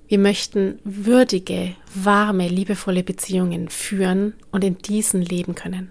Wir möchten würdige, warme, liebevolle Beziehungen führen und in diesen leben können.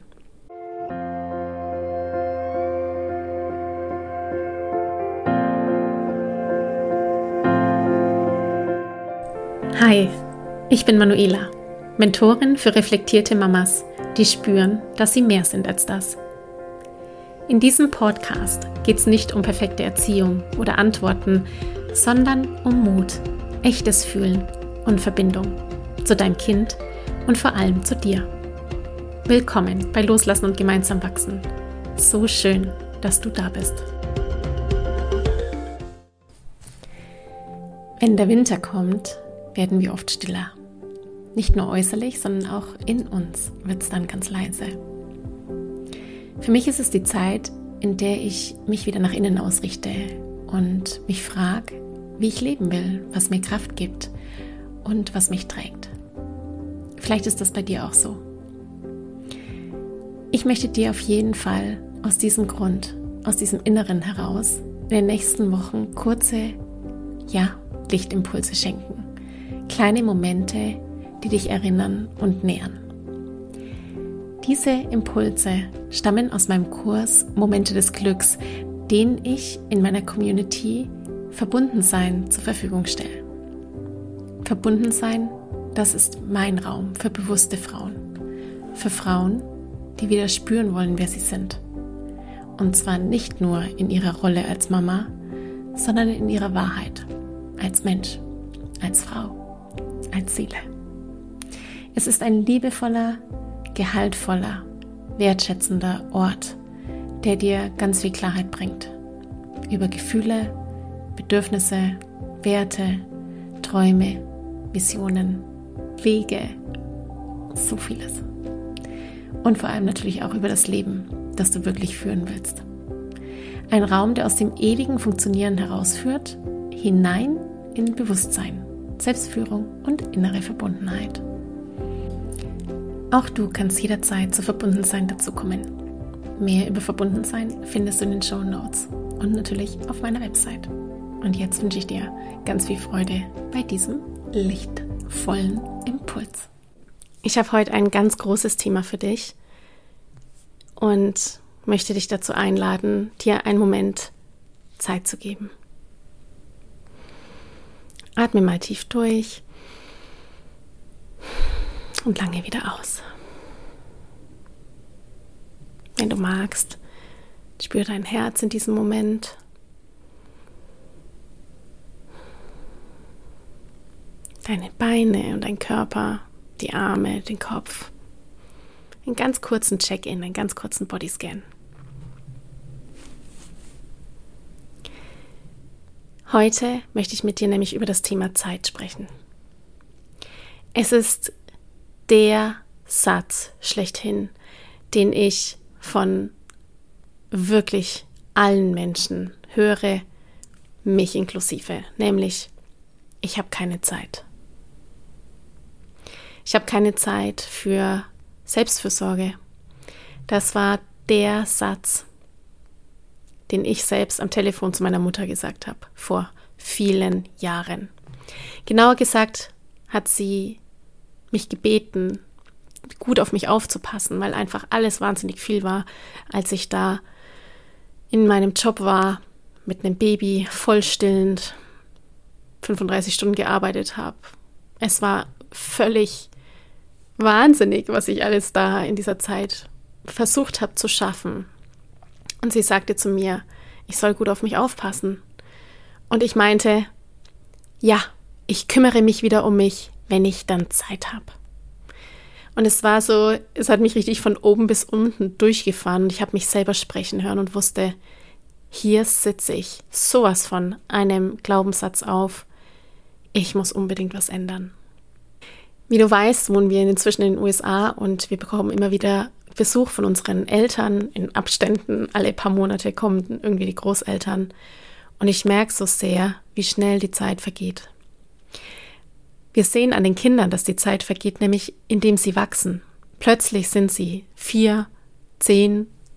Hi, ich bin Manuela, Mentorin für reflektierte Mamas, die spüren, dass sie mehr sind als das. In diesem Podcast geht es nicht um perfekte Erziehung oder Antworten, sondern um Mut, echtes Fühlen und Verbindung zu deinem Kind und vor allem zu dir. Willkommen bei Loslassen und gemeinsam wachsen. So schön, dass du da bist. Wenn der Winter kommt, werden wir oft stiller. Nicht nur äußerlich, sondern auch in uns wird es dann ganz leise. Für mich ist es die Zeit, in der ich mich wieder nach innen ausrichte und mich frage, wie ich leben will, was mir Kraft gibt und was mich trägt. Vielleicht ist das bei dir auch so. Ich möchte dir auf jeden Fall aus diesem Grund, aus diesem Inneren heraus, in den nächsten Wochen kurze, Lichtimpulse schenken. Kleine Momente, die dich erinnern und nähern. Diese Impulse stammen aus meinem Kurs Momente des Glücks, den ich in meiner Community Verbundensein zur Verfügung stelle. Verbundensein, das ist mein Raum für bewusste Frauen. Für Frauen, die wieder spüren wollen, wer sie sind. Und zwar nicht nur in ihrer Rolle als Mama, sondern in ihrer Wahrheit. Als Mensch, als Frau, als Seele. Es ist ein liebevoller, gehaltvoller, wertschätzender Ort, der dir ganz viel Klarheit bringt. Über Gefühle, Bedürfnisse, Werte, Träume, Visionen, Wege, so vieles. Und vor allem natürlich auch über das Leben, das du wirklich führen willst. Ein Raum, der aus dem ewigen Funktionieren herausführt, hinein in Bewusstsein, Selbstführung und innere Verbundenheit. Auch du kannst jederzeit zu Verbundensein dazukommen. Mehr über Verbundensein findest du in den Shownotes und natürlich auf meiner Website. Und jetzt wünsche ich dir ganz viel Freude bei diesem lichtvollen Impuls. Ich habe heute ein ganz großes Thema für dich und möchte dich dazu einladen, dir einen Moment Zeit zu geben. Atme mal tief durch und lange wieder aus. Wenn du magst, spür dein Herz in diesem Moment. Deine Beine und dein Körper, die Arme, den Kopf. Einen ganz kurzen Check-in, einen ganz kurzen Bodyscan. Heute möchte ich mit dir nämlich über das Thema Zeit sprechen. Es ist der Satz schlechthin, den ich von wirklich allen Menschen höre, mich inklusive, nämlich: Ich habe keine Zeit. Ich habe keine Zeit für Selbstfürsorge. Das war der Satz, den ich selbst am Telefon zu meiner Mutter gesagt habe, vor vielen Jahren. Genauer gesagt hat sie mich gebeten, gut auf mich aufzupassen, weil einfach alles wahnsinnig viel war, als ich da in meinem Job war, mit einem Baby, vollstillend, 35 Stunden gearbeitet habe. Es war völlig wahnsinnig, was ich alles da in dieser Zeit versucht habe zu schaffen. Und sie sagte zu mir, ich soll gut auf mich aufpassen. Und ich meinte, ja, ich kümmere mich wieder um mich, wenn ich dann Zeit habe. Und es war so, es hat mich richtig von oben bis unten durchgefahren und ich habe mich selber sprechen hören und wusste, hier sitze ich sowas von einem Glaubenssatz auf, ich muss unbedingt was ändern. Wie du weißt, wohnen wir inzwischen in den USA und wir bekommen immer wieder Besuch von unseren Eltern in Abständen. Alle paar Monate kommen irgendwie die Großeltern. Und ich merke so sehr, wie schnell die Zeit vergeht. Wir sehen an den Kindern, dass die Zeit vergeht, nämlich indem sie wachsen. Plötzlich sind sie 4, 10,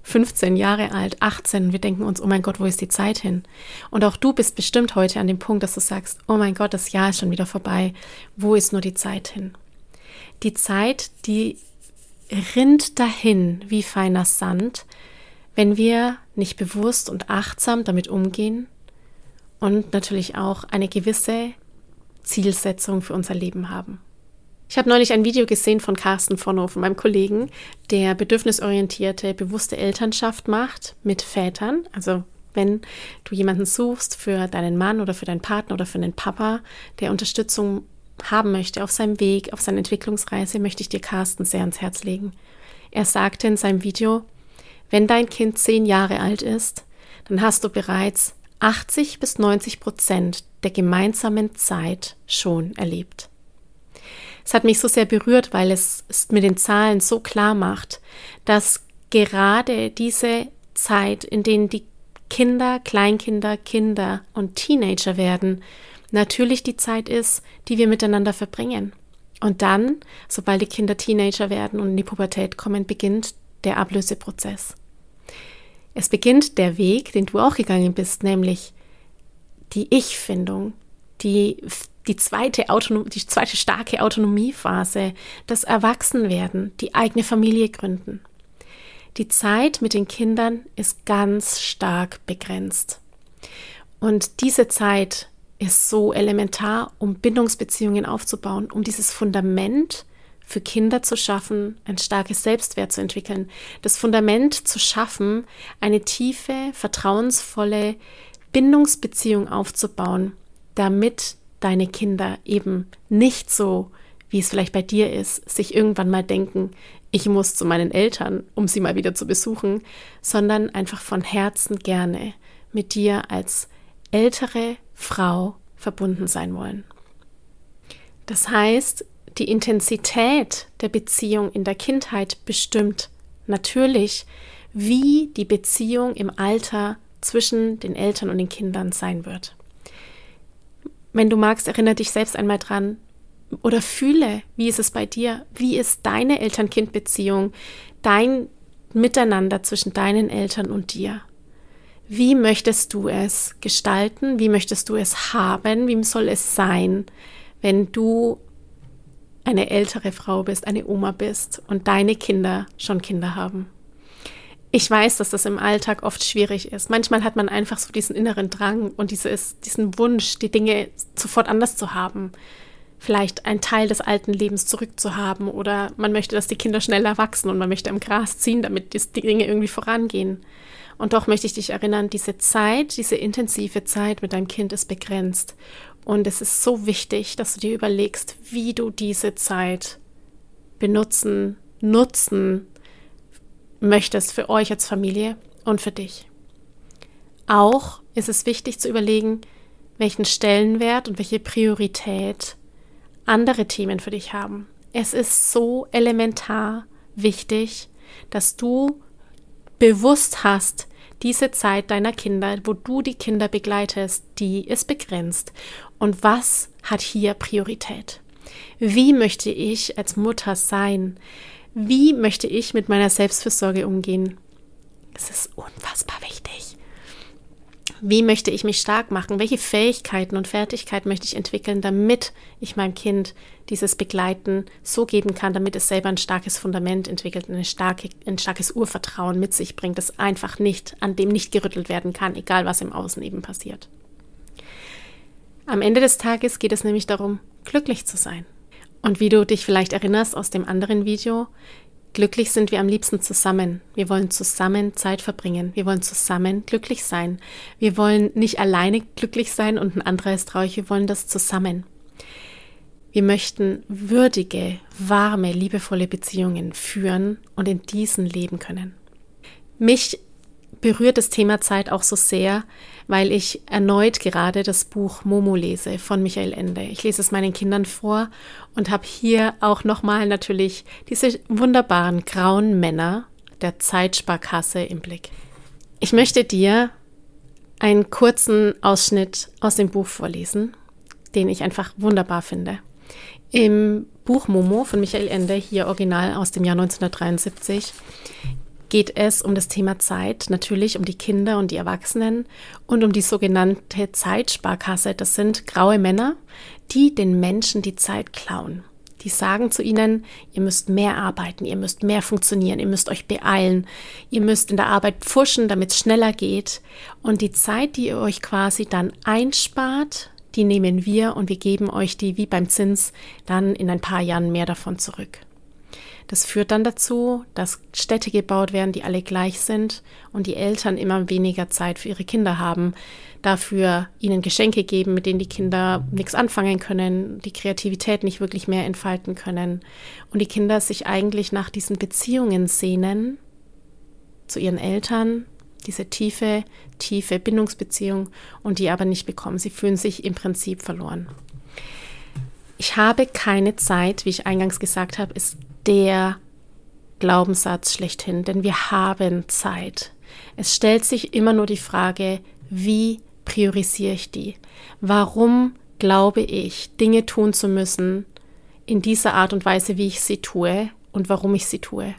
15 Jahre alt, 18 und wir denken uns, oh mein Gott, wo ist die Zeit hin? Und auch du bist bestimmt heute an dem Punkt, dass du sagst, oh mein Gott, das Jahr ist schon wieder vorbei. Wo ist nur die Zeit hin? Die Zeit, die rinnt dahin wie feiner Sand, wenn wir nicht bewusst und achtsam damit umgehen und natürlich auch eine gewisse Zielsetzung für unser Leben haben. Ich habe neulich ein Video gesehen von Carsten Vonhofen, meinem Kollegen, der bedürfnisorientierte, bewusste Elternschaft macht mit Vätern. Also wenn du jemanden suchst für deinen Mann oder für deinen Partner oder für einen Papa, der Unterstützung haben möchte auf seinem Weg, auf seiner Entwicklungsreise, möchte ich dir Carsten sehr ans Herz legen. Er sagte in seinem Video, wenn dein Kind 10 Jahre alt ist, dann hast du bereits 80-90% der gemeinsamen Zeit schon erlebt. Es hat mich so sehr berührt, weil es mit den Zahlen so klar macht, dass gerade diese Zeit, in denen die Kinder, Kleinkinder, Kinder und Teenager werden, natürlich die Zeit ist, die wir miteinander verbringen. Und dann, sobald die Kinder Teenager werden und in die Pubertät kommen, beginnt der Ablöseprozess. Es beginnt der Weg, den du auch gegangen bist, nämlich die Ich-Findung, die zweite starke Autonomiephase, das Erwachsenwerden, die eigene Familie gründen. Die Zeit mit den Kindern ist ganz stark begrenzt. Und diese Zeit ist so elementar, um Bindungsbeziehungen aufzubauen, um dieses Fundament für Kinder zu schaffen, ein starkes Selbstwert zu entwickeln, das Fundament zu schaffen, eine tiefe, vertrauensvolle Bindungsbeziehung aufzubauen, damit deine Kinder eben nicht so, wie es vielleicht bei dir ist, sich irgendwann mal denken, ich muss zu meinen Eltern, um sie mal wieder zu besuchen, sondern einfach von Herzen gerne mit dir als ältere Frau verbunden sein wollen. Das heißt, die Intensität der Beziehung in der Kindheit bestimmt natürlich, wie die Beziehung im Alter zwischen den Eltern und den Kindern sein wird. Wenn du magst, erinnere dich selbst einmal dran oder fühle, wie ist es bei dir? Wie ist deine Eltern-Kind-Beziehung, dein Miteinander zwischen deinen Eltern und dir? Wie möchtest du es gestalten? Wie möchtest du es haben? Wie soll es sein, wenn du eine ältere Frau bist, eine Oma bist und deine Kinder schon Kinder haben? Ich weiß, dass das im Alltag oft schwierig ist. Manchmal hat man einfach so diesen inneren Drang und diesen Wunsch, die Dinge sofort anders zu haben. Vielleicht einen Teil des alten Lebens zurückzuhaben oder man möchte, dass die Kinder schneller wachsen und man möchte am Gras ziehen, damit die Dinge irgendwie vorangehen. Und doch möchte ich dich erinnern, diese Zeit, diese intensive Zeit mit deinem Kind ist begrenzt. Und es ist so wichtig, dass du dir überlegst, wie du diese Zeit nutzen möchtest für euch als Familie und für dich. Auch ist es wichtig zu überlegen, welchen Stellenwert und welche Priorität andere Themen für dich haben. Es ist so elementar wichtig, dass du bewusst hast, diese Zeit deiner Kinder, wo du die Kinder begleitest, die ist begrenzt. Und was hat hier Priorität? Wie möchte ich als Mutter sein? Wie möchte ich mit meiner Selbstfürsorge umgehen? Es ist unfassbar wichtig. Wie möchte ich mich stark machen? Welche Fähigkeiten und Fertigkeiten möchte ich entwickeln, damit ich meinem Kind dieses Begleiten so geben kann, damit es selber ein starkes Fundament entwickelt, ein starkes Urvertrauen mit sich bringt, das einfach an dem nicht gerüttelt werden kann, egal was im Außen eben passiert. Am Ende des Tages geht es nämlich darum, glücklich zu sein. Und wie du dich vielleicht erinnerst aus dem anderen Video, glücklich sind wir am liebsten zusammen. Wir wollen zusammen Zeit verbringen. Wir wollen zusammen glücklich sein. Wir wollen nicht alleine glücklich sein und ein anderer ist traurig. Wir wollen das zusammen. Wir möchten würdige, warme, liebevolle Beziehungen führen und in diesen leben können. Mich berührt das Thema Zeit auch so sehr, weil ich erneut gerade das Buch Momo lese von Michael Ende. Ich lese es meinen Kindern vor und habe hier auch nochmal natürlich diese wunderbaren grauen Männer der Zeitsparkasse im Blick. Ich möchte dir einen kurzen Ausschnitt aus dem Buch vorlesen, den ich einfach wunderbar finde. Im Buch Momo von Michael Ende, hier original aus dem Jahr 1973, geht es um das Thema Zeit, natürlich um die Kinder und die Erwachsenen und um die sogenannte Zeitsparkasse. Das sind graue Männer, die den Menschen die Zeit klauen. Die sagen zu ihnen, ihr müsst mehr arbeiten, ihr müsst mehr funktionieren, ihr müsst euch beeilen, ihr müsst in der Arbeit pfuschen, damit es schneller geht. Und die Zeit, die ihr euch quasi dann einspart, die nehmen wir und wir geben euch die wie beim Zins dann in ein paar Jahren mehr davon zurück. Das führt dann dazu, dass Städte gebaut werden, die alle gleich sind und die Eltern immer weniger Zeit für ihre Kinder haben, dafür ihnen Geschenke geben, mit denen die Kinder nichts anfangen können, die Kreativität nicht wirklich mehr entfalten können und die Kinder sich eigentlich nach diesen Beziehungen sehnen zu ihren Eltern, diese tiefe Bindungsbeziehung und die aber nicht bekommen. Sie fühlen sich im Prinzip verloren. Ich habe keine Zeit, wie ich eingangs gesagt habe, ist der Glaubenssatz schlechthin, denn wir haben Zeit. Es stellt sich immer nur die Frage, wie priorisiere ich die? Warum glaube ich, Dinge tun zu müssen in dieser Art und Weise, wie ich sie tue und warum ich sie tue?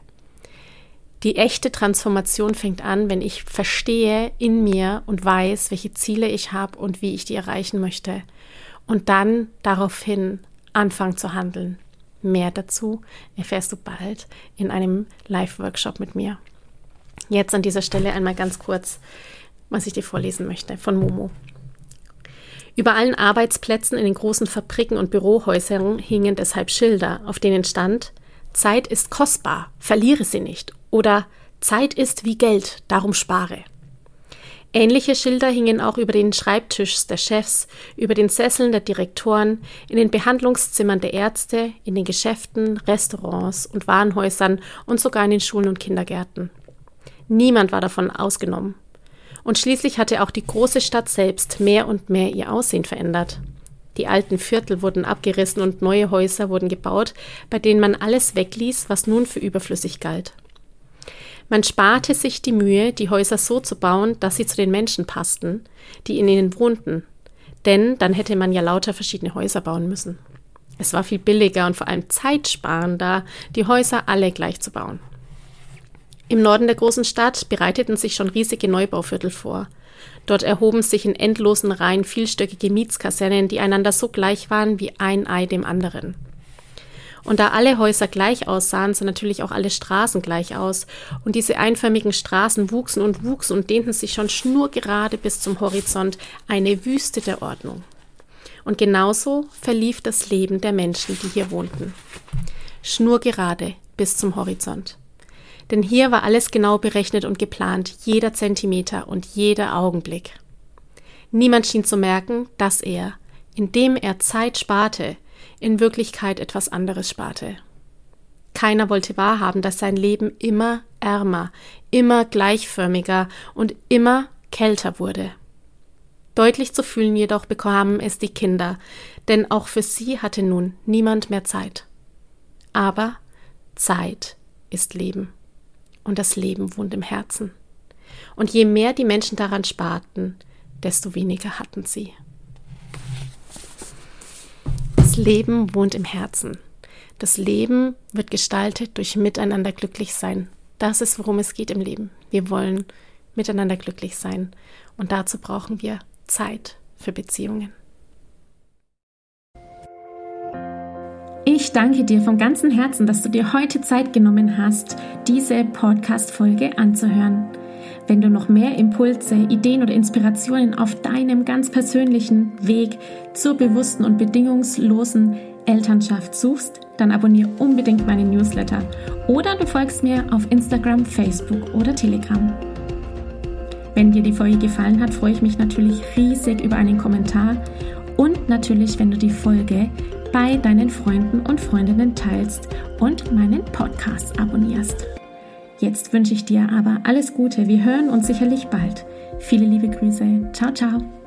Die echte Transformation fängt an, wenn ich verstehe in mir und weiß, welche Ziele ich habe und wie ich die erreichen möchte und dann daraufhin anfangen zu handeln. Mehr dazu erfährst du bald in einem Live-Workshop mit mir. Jetzt an dieser Stelle einmal ganz kurz, was ich dir vorlesen möchte, von Momo. Über allen Arbeitsplätzen in den großen Fabriken und Bürohäusern hingen deshalb Schilder, auf denen stand: Zeit ist kostbar, verliere sie nicht. Oder Zeit ist wie Geld, darum spare. Ähnliche Schilder hingen auch über den Schreibtisch der Chefs, über den Sesseln der Direktoren, in den Behandlungszimmern der Ärzte, in den Geschäften, Restaurants und Warenhäusern und sogar in den Schulen und Kindergärten. Niemand war davon ausgenommen. Und schließlich hatte auch die große Stadt selbst mehr und mehr ihr Aussehen verändert. Die alten Viertel wurden abgerissen und neue Häuser wurden gebaut, bei denen man alles wegließ, was nun für überflüssig galt. Man sparte sich die Mühe, die Häuser so zu bauen, dass sie zu den Menschen passten, die in ihnen wohnten. Denn dann hätte man ja lauter verschiedene Häuser bauen müssen. Es war viel billiger und vor allem zeitsparender, die Häuser alle gleich zu bauen. Im Norden der großen Stadt bereiteten sich schon riesige Neubauviertel vor. Dort erhoben sich in endlosen Reihen vielstöckige Mietskasernen, die einander so gleich waren wie ein Ei dem anderen. Und da alle Häuser gleich aussahen, sahen natürlich auch alle Straßen gleich aus. Und diese einförmigen Straßen wuchsen und dehnten sich schon schnurgerade bis zum Horizont, eine Wüste der Ordnung. Und genauso verlief das Leben der Menschen, die hier wohnten. Schnurgerade bis zum Horizont. Denn hier war alles genau berechnet und geplant, jeder Zentimeter und jeder Augenblick. Niemand schien zu merken, dass er, indem er Zeit sparte, in Wirklichkeit etwas anderes sparte. Keiner wollte wahrhaben, dass sein Leben immer ärmer, immer gleichförmiger und immer kälter wurde. Deutlich zu fühlen jedoch bekamen es die Kinder, denn auch für sie hatte nun niemand mehr Zeit. Aber Zeit ist Leben und das Leben wohnt im Herzen. Und je mehr die Menschen daran sparten, desto weniger hatten sie. Das Leben wohnt im Herzen. Das Leben wird gestaltet durch miteinander glücklich sein. Das ist, worum es geht im Leben. Wir wollen miteinander glücklich sein. Und dazu brauchen wir Zeit für Beziehungen. Ich danke dir von ganzem Herzen, dass du dir heute Zeit genommen hast, diese Podcast-Folge anzuhören. Wenn du noch mehr Impulse, Ideen oder Inspirationen auf deinem ganz persönlichen Weg zur bewussten und bedingungslosen Elternschaft suchst, dann abonniere unbedingt meinen Newsletter oder du folgst mir auf Instagram, Facebook oder Telegram. Wenn dir die Folge gefallen hat, freue ich mich natürlich riesig über einen Kommentar und natürlich, wenn du die Folge bei deinen Freunden und Freundinnen teilst und meinen Podcast abonnierst. Jetzt wünsche ich dir aber alles Gute. Wir hören uns sicherlich bald. Viele liebe Grüße. Ciao, ciao.